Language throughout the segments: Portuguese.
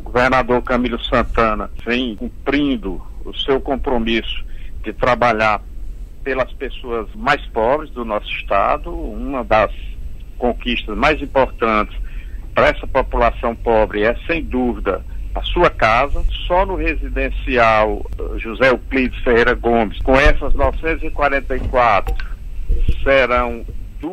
governador Camilo Santana vem cumprindo o seu compromisso de trabalhar pelas pessoas mais pobres do nosso estado. Uma das conquistas mais importantes para essa população pobre é, sem dúvida, a sua casa. Só no residencial José Euclides Ferreira Gomes, com essas 944, serão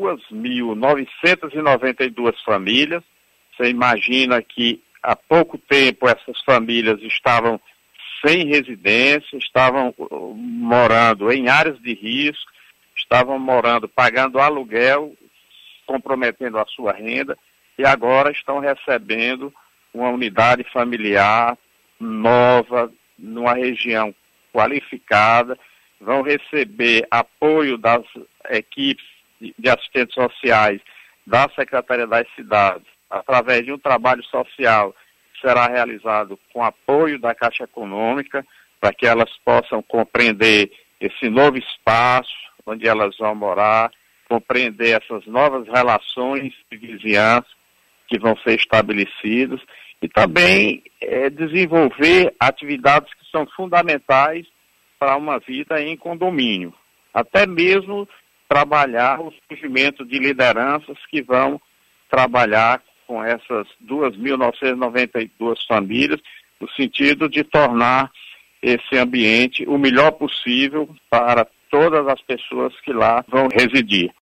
2.992 famílias. Você imagina que há pouco tempo essas famílias estavam sem residência, estavam morando em áreas de risco, estavam morando, pagando aluguel, comprometendo a sua renda, e agora estão recebendo uma unidade familiar nova, numa região qualificada, vão receber apoio das equipes de assistentes sociais da Secretaria das Cidades, através de um trabalho social que será realizado com apoio da Caixa Econômica, para que elas possam compreender esse novo espaço onde elas vão morar, compreender essas novas relações de vizinhança que vão ser estabelecidas e também desenvolver atividades que são fundamentais para uma vida em condomínio. Até mesmo trabalhar o surgimento de lideranças que vão trabalhar com essas 2.992 famílias, no sentido de tornar esse ambiente o melhor possível para todas as pessoas que lá vão residir.